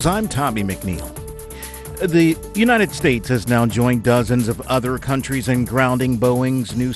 I'm Tommy McNeil. The United States has now joined dozens of other countries in grounding Boeing's new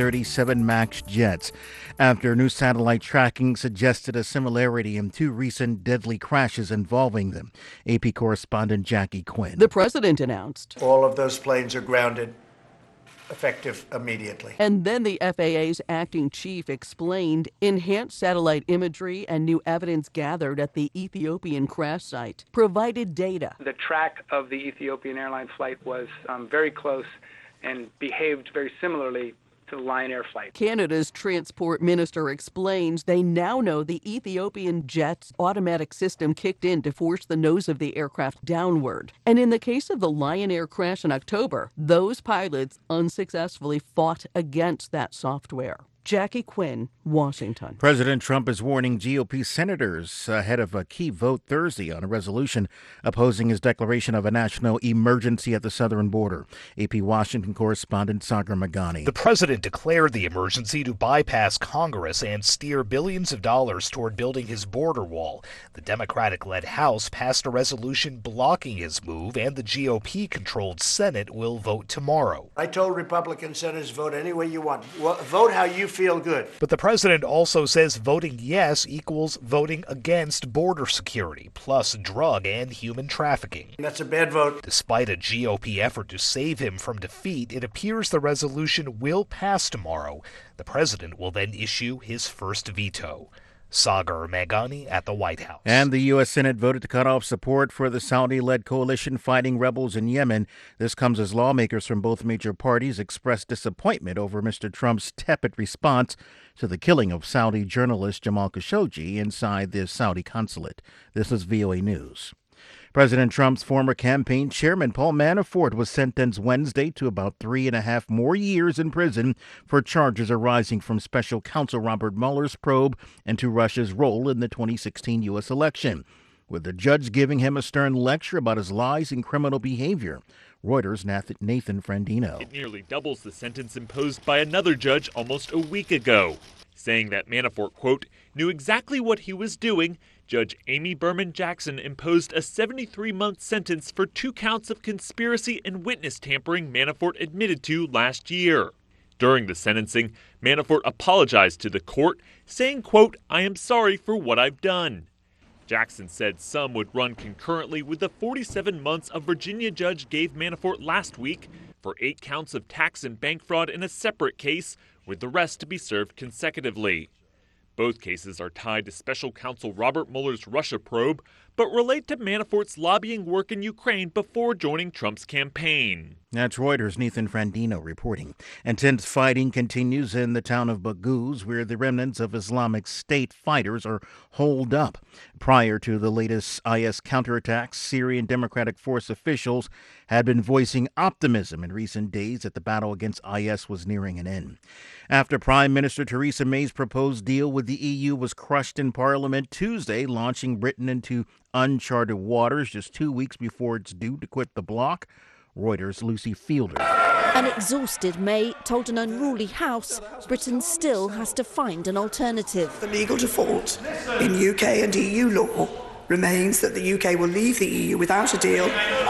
737 MAX jets after new satellite tracking suggested a similarity in two recent deadly crashes involving them. AP correspondent Jackie Quinn. The president announced all of those planes are grounded, effective immediately. And then the FAA's acting chief explained enhanced satellite imagery and new evidence gathered at the Ethiopian crash site provided data. The track of the Ethiopian Airlines flight was very close and behaved very similarly to the Lion Air flight. Canada's transport minister explains they now know the Ethiopian jet's automatic system kicked in to force the nose of the aircraft downward. And in the case of the Lion Air crash in October, those pilots unsuccessfully fought against that software. Jackie Quinn, Washington. President Trump is warning GOP senators ahead of a key vote Thursday on a resolution opposing his declaration of a national emergency at the southern border. AP Washington correspondent Sagar Magani. The president declared the emergency to bypass Congress and steer billions of dollars toward building his border wall. The Democratic-led House passed a resolution blocking his move, and the GOP-controlled Senate will vote tomorrow. I told Republican senators, vote any way you want. Vote how you feel good. But the president also says voting yes equals voting against border security, plus drug and human trafficking. That's a bad vote. Despite a GOP effort to save him from defeat, it appears the resolution will pass tomorrow. The president will then issue his first veto. Sagar Magani at the White House. And the U.S. Senate voted to cut off support for the Saudi-led coalition fighting rebels in Yemen. This comes as lawmakers from both major parties expressed disappointment over Mr. Trump's tepid response to the killing of Saudi journalist Jamal Khashoggi inside the Saudi consulate. This is VOA News. President Trump's former campaign chairman, Paul Manafort, was sentenced Wednesday to about 3.5 more years in prison for charges arising from special counsel Robert Mueller's probe into Russia's role in the 2016 U.S. election, with the judge giving him a stern lecture about his lies and criminal behavior. Reuters' Nathan Frandino. It nearly doubles the sentence imposed by another judge almost a week ago, saying that Manafort, quote, knew exactly what he was doing. Judge Amy Berman Jackson imposed a 73-month sentence for 2 counts of conspiracy and witness tampering Manafort admitted to last year. During the sentencing, Manafort apologized to the court, saying, quote, I am sorry for what I've done. Jackson said some would run concurrently with the 47 months a Virginia judge gave Manafort last week for 8 counts of tax and bank fraud in a separate case, with the rest to be served consecutively. Both cases are tied to special counsel Robert Mueller's Russia probe, but relate to Manafort's lobbying work in Ukraine before joining Trump's campaign. That's Reuters' Nathan Frandino reporting. Intense fighting continues in the town of Baghouz, where the remnants of Islamic State fighters are holed up. Prior to the latest IS counterattacks, Syrian Democratic Force officials had been voicing optimism in recent days that the battle against IS was nearing an end. After Prime Minister Theresa May's proposed deal with the EU was crushed in Parliament Tuesday, launching Britain into uncharted waters just 2 weeks before it's due to quit the bloc, Reuters' Lucy Fielder. An exhausted May told an unruly House Britain still has to find an alternative. The legal default in UK and EU law remains that the UK will leave the EU without a deal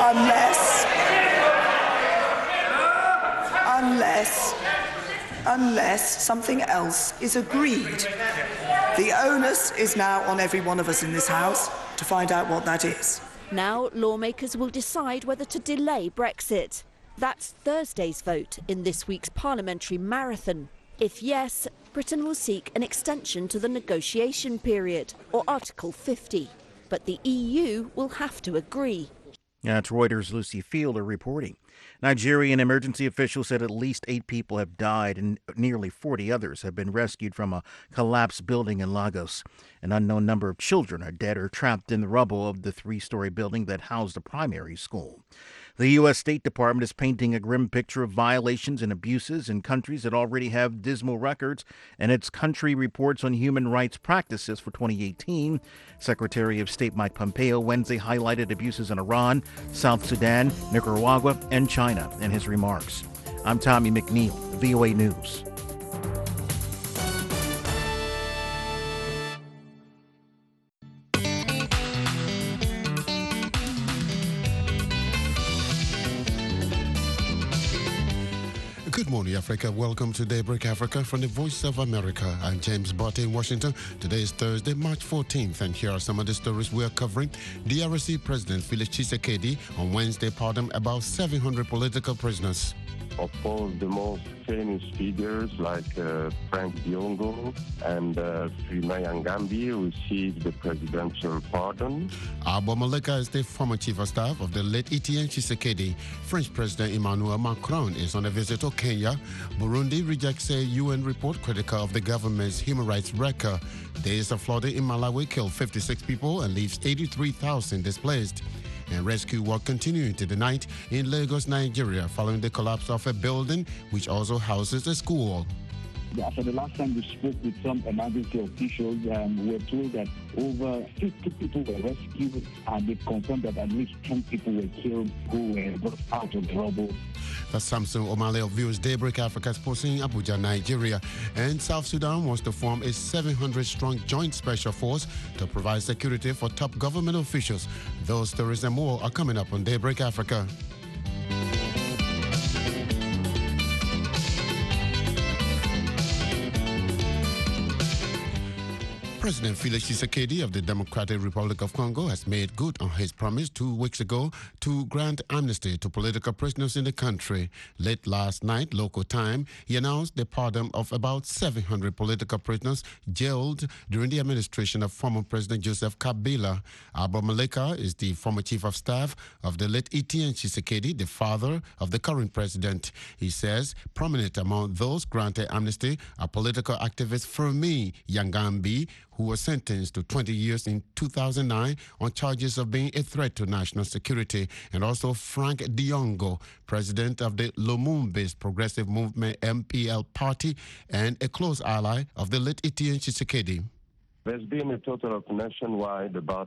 unless something else is agreed. The onus is now on every one of us in this House to find out what that is. Now lawmakers will decide whether to delay Brexit. That's Thursday's vote in this week's parliamentary marathon. If yes, Britain will seek an extension to the negotiation period, or Article 50. But the EU will have to agree. That's Reuters' Lucy Fielder reporting. Nigerian emergency officials said at least 8 people have died and nearly 40 others have been rescued from a collapsed building in Lagos. An unknown number of children are dead or trapped in the rubble of the 3-story building that housed a primary school. The U.S. State Department is painting a grim picture of violations and abuses in countries that already have dismal records in its country reports on human rights practices for 2018. Secretary of State Mike Pompeo Wednesday highlighted abuses in Iran, South Sudan, Nicaragua, and China in his remarks. I'm Tommy McNeil, VOA News. Good morning, Africa. Welcome to Daybreak Africa from the Voice of America. I'm James Botte in Washington. Today is Thursday, March 14th, and here are some of the stories we are covering. DRC President Felix Tshisekedi on Wednesday pardoned about 700 political prisoners. Of course, the most famous figures like Frank Diongo and Freeman Yangambi received the presidential pardon. Abba Maleka is the former chief of staff of the late Etienne Tshisekedi. French President Emmanuel Macron is on a visit to Kenya. Burundi rejects a UN report critical of the government's human rights record. Days of flooding in Malawi killed 56 people and leaves 83,000 displaced. And rescue work continuing into the night in Lagos, Nigeria, following the collapse of a building which also houses a school. After the last time we spoke with some emergency officials, we were told that over 50 people were rescued, and they confirmed that at least 10 people were killed who were brought out of the rubble. That's Samson Omale of Views Daybreak Africa sports in Abuja, Nigeria. And South Sudan wants to form a 700-strong joint special force to provide security for top government officials. Those stories and more are coming up on Daybreak Africa. President Felix Tshisekedi of the Democratic Republic of Congo has made good on his promise 2 weeks ago to grant amnesty to political prisoners in the country. Late last night, local time, he announced the pardon of about 700 political prisoners jailed during the administration of former President Joseph Kabila. Abba Maleka is the former chief of staff of the late Etienne Tshisekedi, the father of the current president. He says prominent among those granted amnesty are political activist Freeman Yangambi, who was sentenced to 20 years in 2009 on charges of being a threat to national security, and also Frank Diongo, president of the Lumumba's Progressive Movement MPL party and a close ally of the late Etienne Tshisekedi. There's been a total of nationwide about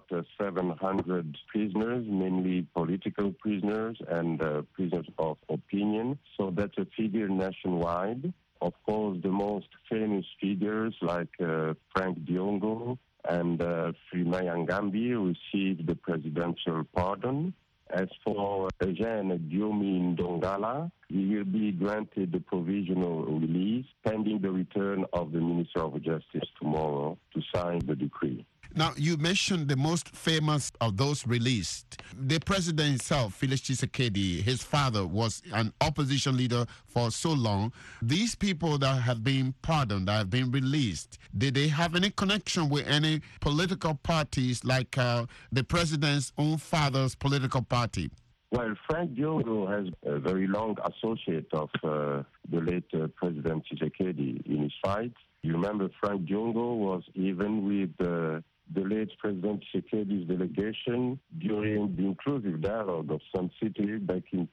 700 prisoners, mainly political prisoners and prisoners of opinion. So that's a figure nationwide. Of course, the most famous figures like Frank Diongo and Freeman Yangambi received the presidential pardon. As for Eugene Diomi Ndongala, he will be granted the provisional release pending the return of the Minister of Justice tomorrow to sign the decree. Now, you mentioned the most famous of those released. The president himself, Felix Tshisekedi, his father was an opposition leader for so long. These people that have been pardoned, that have been released, did they have any connection with any political parties like the president's own father's political party? Well, Frank Diongo has a very long associate of the late President Tshisekedi in his fight. You remember Frank Diongo was even with the late President Tshisekedi's delegation during the inclusive dialogue of Sun City back in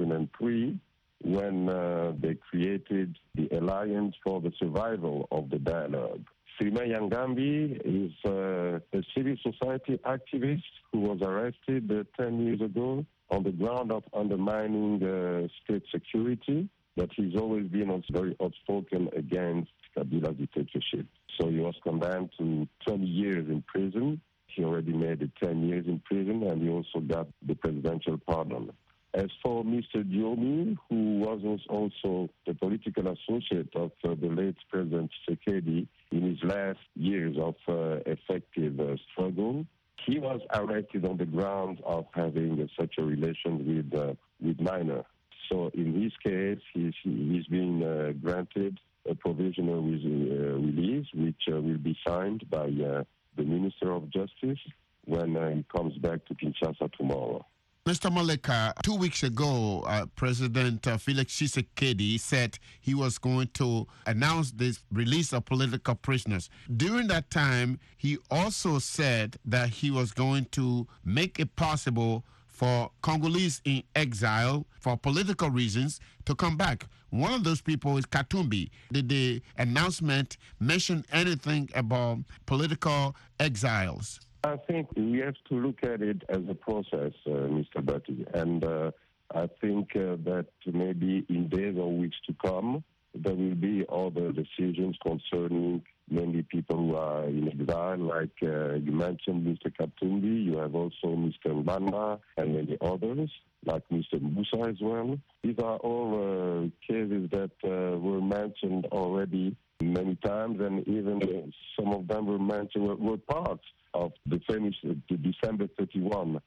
2003 when they created the Alliance for the Survival of the Dialogue. Freeman Yangambi is a civil society activist who was arrested 10 years ago on the ground of undermining state security, but he's always been also very outspoken against Kabila's dictatorship. So he was condemned to 20 years in prison. He already made it 10 years in prison, and he also got the presidential pardon. As for Mr. Diomi, who was also the political associate of the late President Tshisekedi in his last years of effective struggle, he was arrested on the grounds of having such a relation with minor. So in this case, he's been granted a provisional release, which will be signed by the Minister of Justice when he comes back to Kinshasa tomorrow. Mr. Maleka, 2 weeks ago, President Felix Tshisekedi said he was going to announce this release of political prisoners. During that time, he also said that he was going to make it possible for Congolese in exile for political reasons to come back. One of those people is Katumbi. Did the announcement mention anything about political exiles? I think we have to look at it as a process, Mr. Batty, and I think that maybe in days or weeks to come, there will be other decisions concerning mainly people who are in exile, like you mentioned Mr. Katumbi. You have also Mr. Mbanda and many others, like Mr. Musa as well. These are all cases that were mentioned already many times, and even some of them were parts of the famous December 31,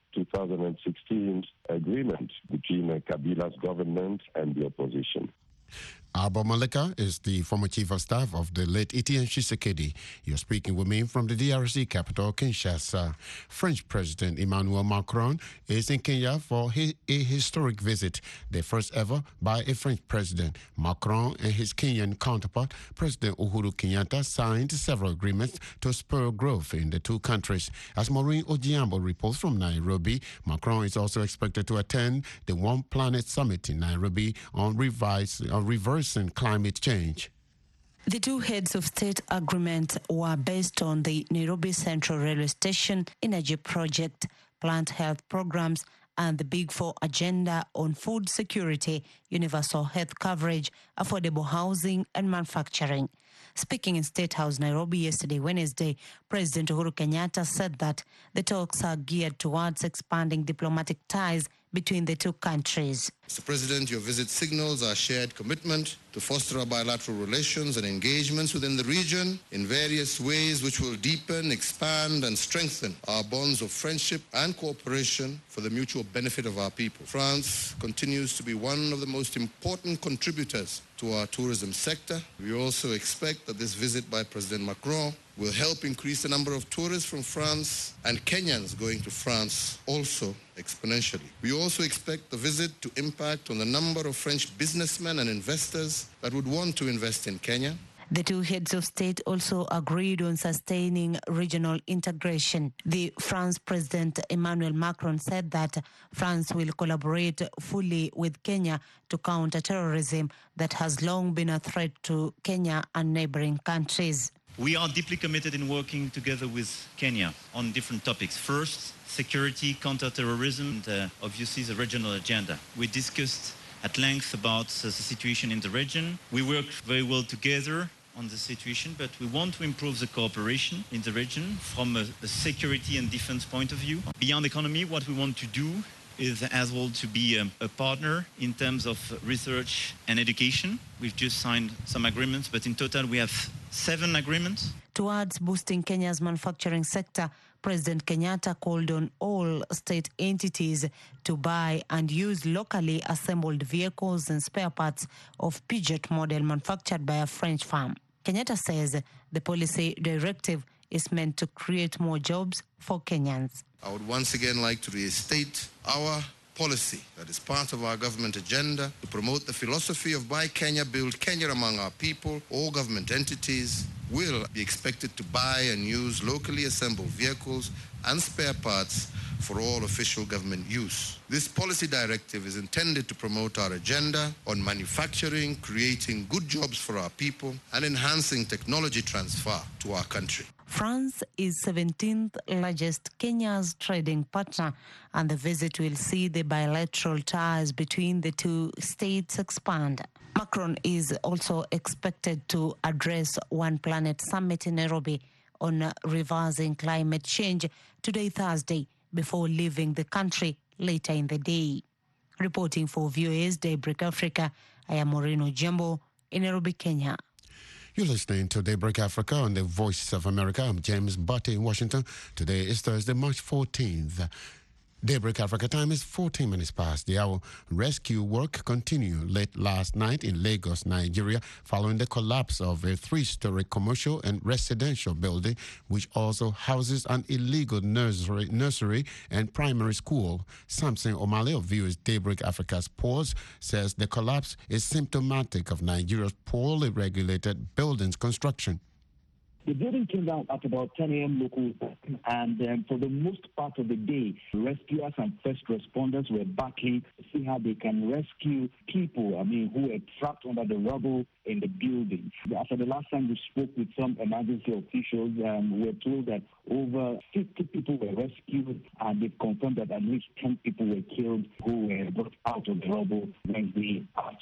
2016 agreement between Kabila's government and the opposition. Alba Malika is the former chief of staff of the late Etienne Tshisekedi. You're speaking with me from the DRC capital, Kinshasa. French President Emmanuel Macron is in Kenya for a historic visit, the first ever by a French president. Macron and his Kenyan counterpart, President Uhuru Kenyatta, signed several agreements to spur growth in the two countries. As Maureen Ojiambo reports from Nairobi, Macron is also expected to attend the One Planet Summit in Nairobi on reversing climate change. The two heads of state agreement were based on the Nairobi Central Railway Station energy project, plant health programs, and the Big Four agenda on food security, universal health coverage, affordable housing, and manufacturing. Speaking in State House, Nairobi yesterday, Wednesday, President Uhuru Kenyatta said that the talks are geared towards expanding diplomatic ties between the two countries. Mr. President, your visit signals our shared commitment to foster our bilateral relations and engagements within the region in various ways which will deepen, expand, and strengthen our bonds of friendship and cooperation for the mutual benefit of our people. France continues to be one of the most important contributors to our tourism sector. We also expect that this visit by President Macron will help increase the number of tourists from France and Kenyans going to France also exponentially. We also expect the visit to impact on the number of French businessmen and investors that would want to invest in Kenya. The two heads of state also agreed on sustaining regional integration. The France President Emmanuel Macron said that France will collaborate fully with Kenya to counter terrorism that has long been a threat to Kenya and neighboring countries. We are deeply committed in working together with Kenya on different topics. First, security, counter-terrorism, and obviously the regional agenda. We discussed at length about the situation in the region. We worked very well together on the situation, but we want to improve the cooperation in the region from a security and defense point of view. Beyond economy, what we want to do is as well to be a partner in terms of research and education. We've just signed some agreements, but in total we have 7 agreements. Towards boosting Kenya's manufacturing sector, President Kenyatta called on all state entities to buy and use locally assembled vehicles and spare parts of Peugeot model manufactured by a French firm. Kenyatta says the policy directive is meant to create more jobs for Kenyans. I would once again like to restate our policy that is part of our government agenda to promote the philosophy of Buy Kenya, Build Kenya among our people. All government entities will be expected to buy and use locally assembled vehicles and spare parts for all official government use. This policy directive is intended to promote our agenda on manufacturing, creating good jobs for our people, and enhancing technology transfer to our country. France is 17th largest Kenya's trading partner, and the visit will see the bilateral ties between the two states expand. Macron is also expected to address One Planet Summit in Nairobi on reversing climate change today, Thursday, before leaving the country later in the day. Reporting for VOA's Daybreak Africa, I am Maureen Ojiambo in Nairobi, Kenya. You're listening to Daybreak Africa on the Voice of America. I'm James Butte in Washington. Today is Thursday, March 14th. Daybreak Africa time is 14 minutes past the hour. Rescue work continued late last night in Lagos, Nigeria, following the collapse of a 3-story commercial and residential building, which also houses an illegal nursery and primary school. Samson Omale of VOA's Daybreak Africa's Pause says the collapse is symptomatic of Nigeria's poorly regulated buildings construction. The building came down at about 10 a.m. local time, and for the most part of the day, rescuers and first responders were battling to see how they can rescue people, who were trapped under the rubble in the building. After the last time we spoke with some emergency officials, we were told that over 50 people were rescued, and they confirmed that at least 10 people were killed who were brought out of the rubble Wednesday afternoon.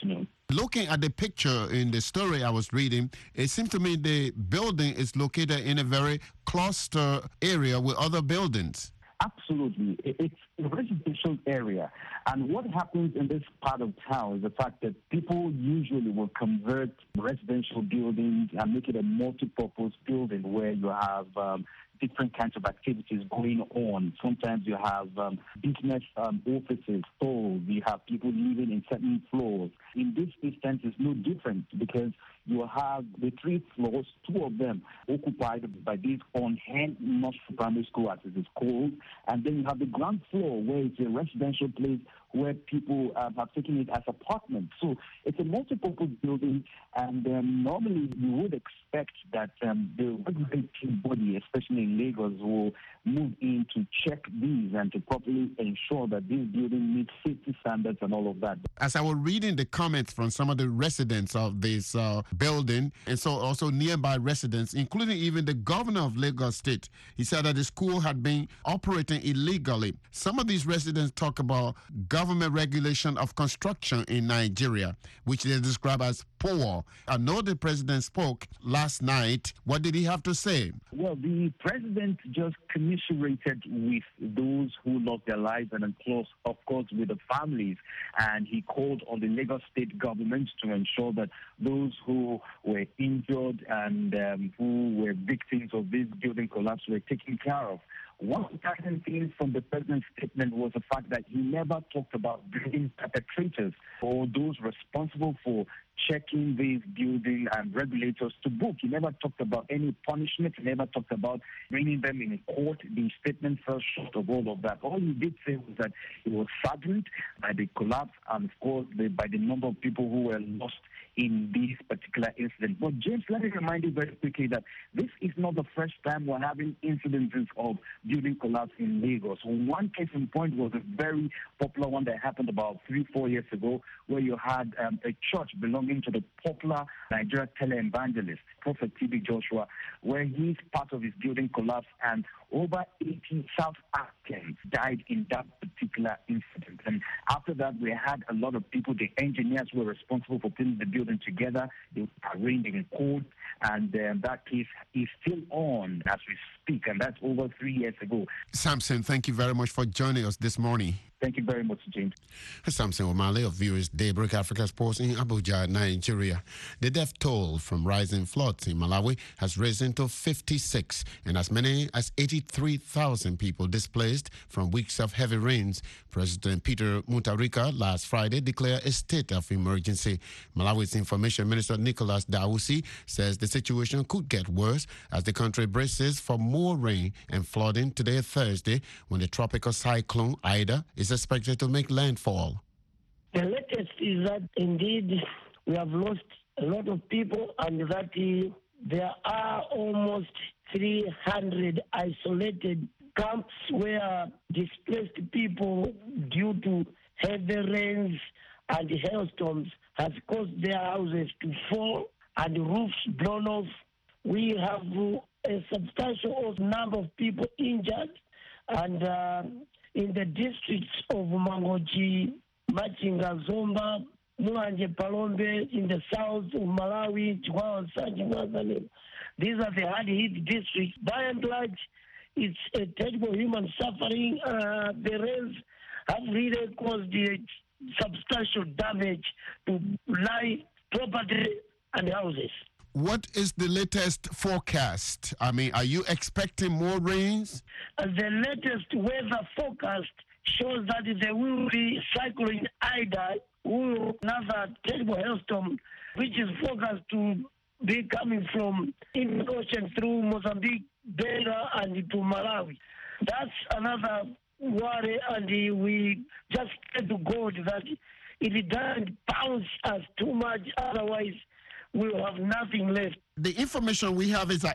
Looking at the picture in the story I was reading, it seems to me the building is located in a very cluster area with other buildings. Absolutely. It's a residential area. And what happens in this part of town is the fact that people usually will convert residential buildings and make it a multi-purpose building where you have different kinds of activities going on. Sometimes you have business offices, stores, you have people living in certain floors. In this instance, it's no different because you have the 3 floors, 2 of them occupied by this on-hand nursery primary school, as it is called, and then you have the ground floor where it's a residential place where people have taken it as apartments. So it's a multi-purpose building, and normally you would expect that the regulating body, especially in Lagos, will move in to check these and to properly ensure that this building meets safety standards and all of that. As I was reading the comments from some of the residents of this building, and so also nearby residents, including even the governor of Lagos State, he said that the school had been operating illegally. Some of these residents talk about government regulation of construction in Nigeria, which they describe as poor. I know the president spoke last night. What did he have to say? Well, the president just commiserated with those who lost their lives and, of course, with the families. And he called on the Lagos State government to ensure that those who were injured and who were victims of this building collapse were taken care of. One important thing from the president's statement was the fact that he never talked about bringing perpetrators or those responsible for checking this building and regulators to book. He never talked about any punishment. He never talked about bringing them in court. The statement fell short of all of that. All he did say was that he was saddened by the collapse and, of course, by the number of people who were lost in this particular incident. But James, let me remind you very quickly that this is not the first time we're having incidences of building collapse in Lagos. One case in point was a very popular one that happened about 3-4 years ago, where you had a church belonging to the popular Nigerian televangelist, Prophet T.B. Joshua, where his part of his building collapsed and over 80 South Africans died in that particular incident. And after that, we had a lot of people, the engineers were responsible for putting the building together. They were arraigned in court, and that case is still on as we speak, and that's over 3 years ago. Samson, thank you very much for joining us this morning. Thank you very much, James. Samson Omale of Viewers Daybreak Africa Sports in Abuja, Nigeria. The death toll from rising floods in Malawi has risen to 56, and as many as 83,000 people displaced from weeks of heavy rains. President Peter Mutharika last Friday declared a state of emergency. Malawi's Information Minister Nicholas Dausi says the situation could get worse as the country braces for more rain and flooding today, Thursday, when the tropical cyclone Ida is expected to make landfall. The latest is that indeed we have lost a lot of people, and that there are almost 300 isolated camps where displaced people, due to heavy rains and hailstorms, have caused their houses to fall and roofs blown off. We have a substantial number of people injured, and in the districts of Mangochi, Machinga, Zomba, Mulanje, Palombe, in the south of Malawi, Chihuahua, Sanji, these are the hard-hit districts. By and large, it's a terrible human suffering. The rains have really caused substantial damage to life, property, and houses. What is the latest forecast? I mean, are you expecting more rains? The latest weather forecast shows that there will be cyclone Ida, another terrible hailstorm, which is forecast to be coming from Indian Ocean through Mozambique, Beira, and to Malawi. That's another worry, and we just pray to God that it doesn't bounce us too much, otherwise we'll have nothing left. The information we have is that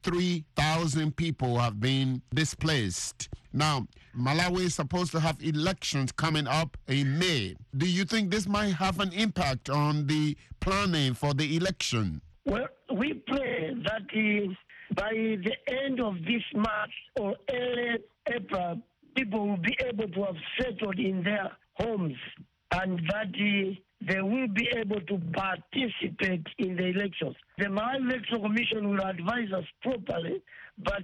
83,000 people have been displaced. Now, Malawi is supposed to have elections coming up in May. Do you think this might have an impact on the planning for the election? Well, we pray that by the end of this March or early April, people will be able to have settled in their homes, and that they will be able to participate in the elections. The Malawi Electoral Commission will advise us properly, but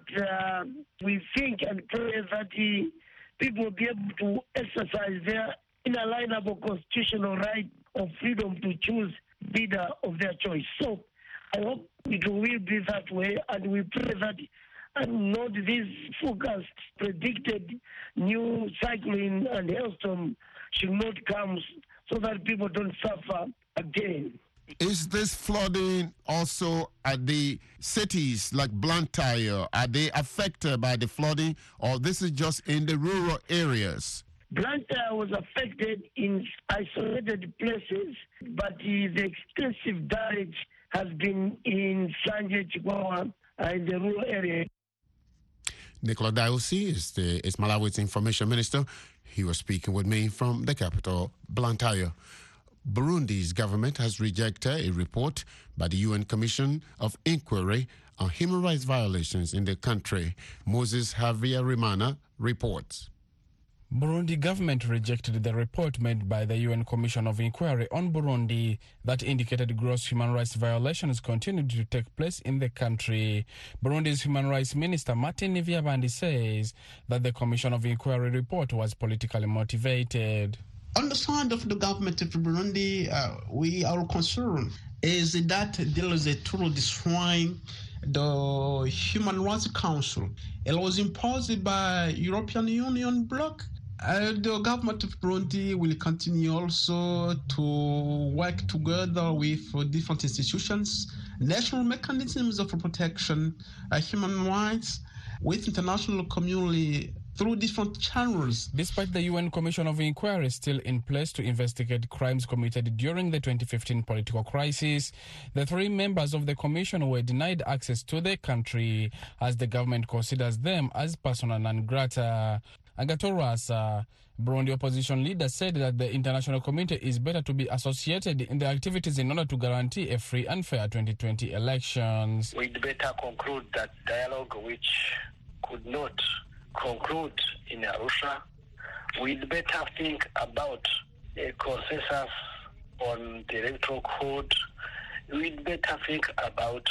we think and pray that people will be able to exercise their inalienable constitutional right of freedom to choose leader of their choice. So I hope it will be that way, and we pray that not this forecast predicted new cyclone and hailstorm should not come, so that people don't suffer again. Is this flooding also at the cities like Blantyre? Are they affected by the flooding, or this is just in the rural areas? Blantyre was affected in isolated places, but the extensive damage has been in Sanje, Chikwawa, in the rural area. Nicola Diosi is Malawi's information minister. He was speaking with me from the capital, Blantyre. Burundi's government has rejected a report by the UN Commission of Inquiry on human rights violations in the country. Moses Havyarimana reports. Burundi government rejected the report made by the UN Commission of Inquiry on Burundi that indicated gross human rights violations continued to take place in the country. Burundi's Human Rights Minister Martin Nivyabandi says that the Commission of Inquiry report was politically motivated. On the side of the government of Burundi, our concern is that there is a total destroying the Human Rights Council. It was imposed by European Union bloc. The government of Burundi will continue also to work together with different institutions, national mechanisms of protection, human rights, with international community through different channels. Despite the UN Commission of Inquiry still in place to investigate crimes committed during the 2015 political crisis, the 3 members of the commission were denied access to the country as the government considers them as persona non grata. Agatorasa, Burundi opposition leader, said that the international community is better to be associated in the activities in order to guarantee a free and fair 2020 elections. We'd better conclude that dialogue which could not conclude in Arusha. We'd better think about a consensus on the electoral code. We'd better think about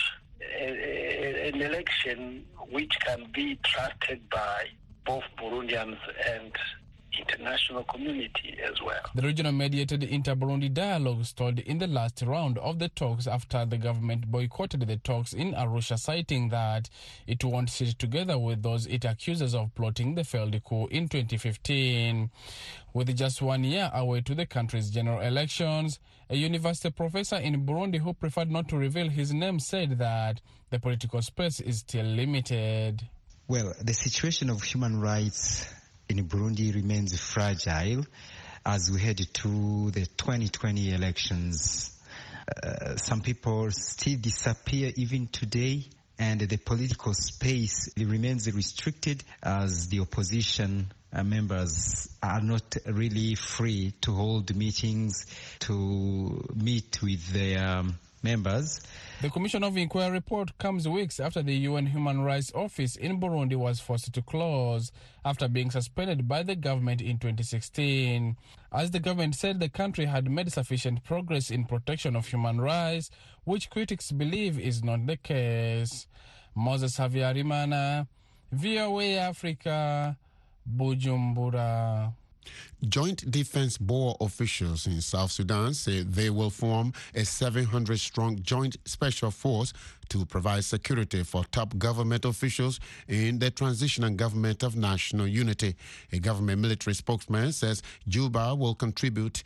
an election which can be trusted by both Burundians and international community as well. The regional mediated inter-Burundi dialogue stalled in the last round of the talks after the government boycotted the talks in Arusha, citing that it won't sit together with those it accuses of plotting the failed coup in 2015. With just 1 year away to the country's general elections, a university professor in Burundi who preferred not to reveal his name said that the political space is still limited. Well, the situation of human rights in Burundi remains fragile as we head to the 2020 elections. Some people still disappear even today, and the political space remains restricted as the opposition members are not really free to hold meetings, to meet with their members. The Commission of Inquiry report comes weeks after the UN Human Rights Office in Burundi was forced to close after being suspended by the government in 2016. As the government said the country had made sufficient progress in protection of human rights, which critics believe is not the case. Moses Havyarimana, VOA Africa, Bujumbura. Joint Defense Board officials in South Sudan say they will form a 700-strong joint special force to provide security for top government officials in the transitional government of national unity. A government military spokesman says Juba will contribute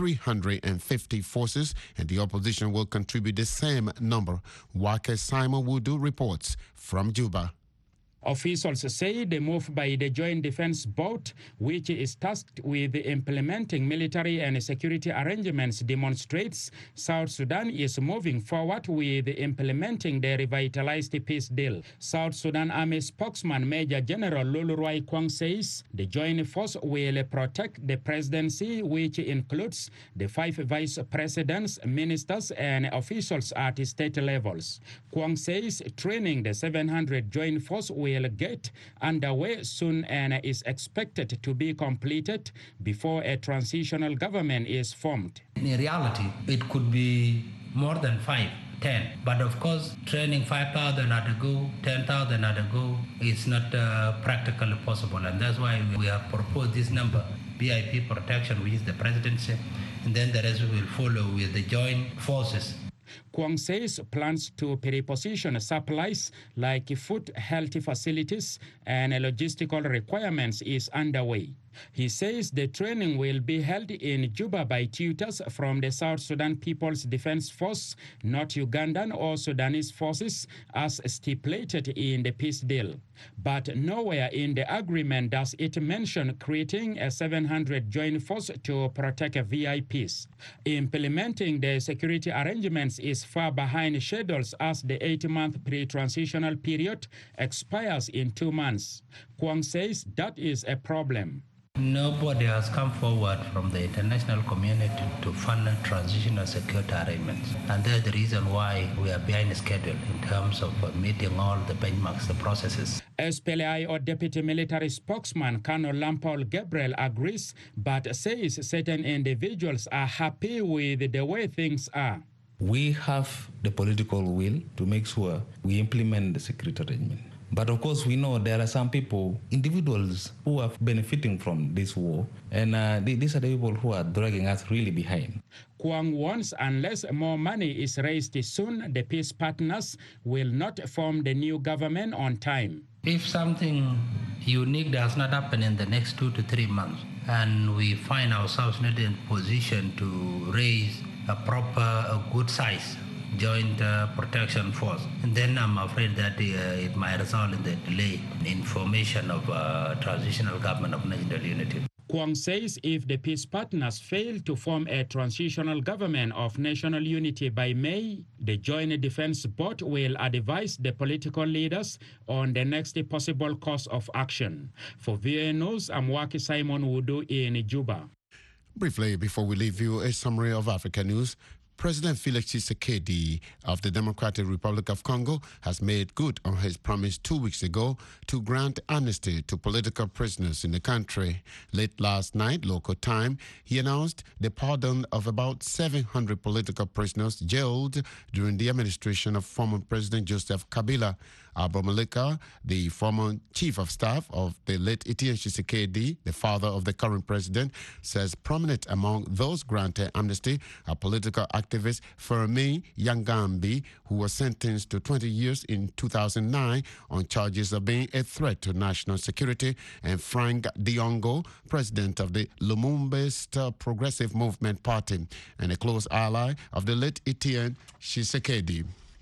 350 forces and the opposition will contribute the same number. Wake Simon Wudu reports from Juba. Officials say the move by the Joint Defense Board, which is tasked with implementing military and security arrangements, demonstrates South Sudan is moving forward with implementing the revitalized peace deal. South Sudan Army spokesman Major General Luluroy Kwang says the joint force will protect the presidency, which includes the 5 vice presidents, ministers, and officials at state levels. Kwang says training the 700 joint force will will get underway soon and is expected to be completed before a transitional government is formed. In reality, it could be more than 5, 10. But of course, training 5,000 at a go, 10,000 at a go is not practically possible. And that's why we have proposed this number, BIP protection, which is the presidency, and then the rest will follow with the joint forces. Kwang says plans to pre-position supplies like food, health facilities, and logistical requirements is underway. He says the training will be held in Juba by tutors from the South Sudan People's Defense Force, not Ugandan or Sudanese forces, as stipulated in the peace deal. But nowhere in the agreement does it mention creating a 700 joint force to protect VIPs. Implementing the security arrangements is far behind schedules as the 8-month pre-transitional period expires in 2 months. Kwang says that is a problem. Nobody has come forward from the international community to fund transitional security arrangements. And that's the reason why we are behind schedule in terms of meeting all the benchmarks, the processes. SPLA or Deputy Military Spokesman Colonel Lampol Gabriel agrees, but says certain individuals are happy with the way things are. We have the political will to make sure we implement the security arrangement. But of course, we know there are some people, individuals, who are benefiting from this war, and these are the people who are dragging us really behind. Kwang warns unless more money is raised soon, the peace partners will not form the new government on time. If something unique does not happen in the next 2 to 3 months, and we find ourselves not in position to raise a proper, a good size joint protection force, and then I'm afraid that it might result in the delay in formation of transitional government of national unity. Kwang says if the peace partners fail to form a transitional government of national unity by May, the Joint Defense Board will advise the political leaders on the next possible course of action. For VOA News, I'm Waki Simon Wudu in Juba. Briefly, before we leave you, a summary of Africa news. President Felix Tshisekedi of the Democratic Republic of Congo has made good on his promise 2 weeks ago to grant amnesty to political prisoners in the country. Late last night, local time, he announced the pardon of about 700 political prisoners jailed during the administration of former President Joseph Kabila. Abba Malika, the former chief of staff of the late Etienne Tshisekedi, the father of the current president, says prominent among those granted amnesty are political activist Fermi Yangambi, who was sentenced to 20 years in 2009 on charges of being a threat to national security, and Frank Diongo, president of the Lumumba's Progressive Movement Party and a close ally of the late Etienne Tshisekedi.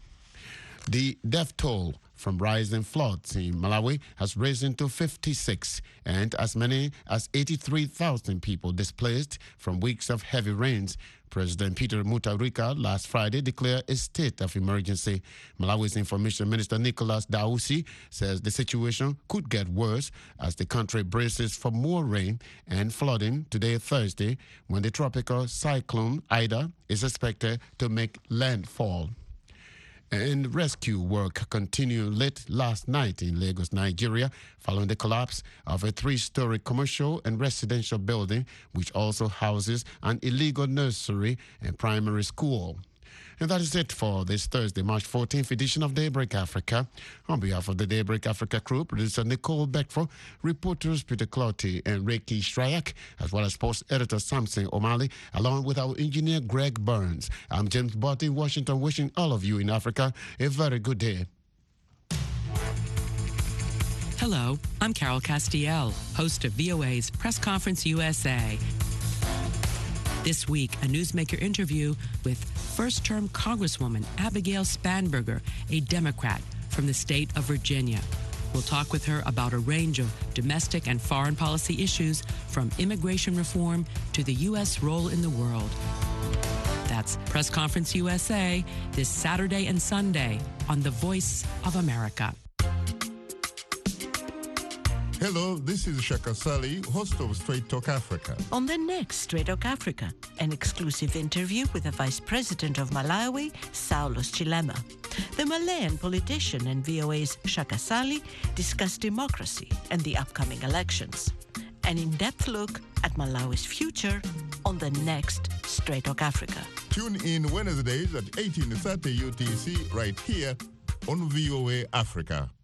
The death toll from rising floods in Malawi has risen to 56, and as many as 83,000 people displaced from weeks of heavy rains. President Peter Mutharika last Friday declared a state of emergency. Malawi's Information Minister Nicholas Dausi says the situation could get worse as the country braces for more rain and flooding today, Thursday, when the tropical cyclone Ida is expected to make landfall. And rescue work continued late last night in Lagos, Nigeria, following the collapse of a 3-story commercial and residential building, which also houses an illegal nursery and primary school. And that is it for this Thursday, March 14th edition of Daybreak Africa. On behalf of the Daybreak Africa crew, producer Nicole Beckford, reporters Peter Clotty and Reiki Shryak, as well as post editor Samson O'Malley, along with our engineer Greg Burns. I'm James Bott in Washington, wishing all of you in Africa a very good day. Hello, I'm Carol Castiel, host of VOA's Press Conference USA. This week, a newsmaker interview with first-term Congresswoman Abigail Spanberger, a Democrat from the state of Virginia. We'll talk with her about a range of domestic and foreign policy issues, from immigration reform to the U.S. role in the world. That's Press Conference USA this Saturday and Sunday on The Voice of America. Hello, this is Shaka Sali, host of Straight Talk Africa. On the next Straight Talk Africa, an exclusive interview with the Vice President of Malawi, Saulos Chilema. The Malayan politician and VOA's Shaka Sali discuss democracy and the upcoming elections. An in-depth look at Malawi's future on the next Straight Talk Africa. Tune in Wednesdays at 18:30 UTC right here on VOA Africa.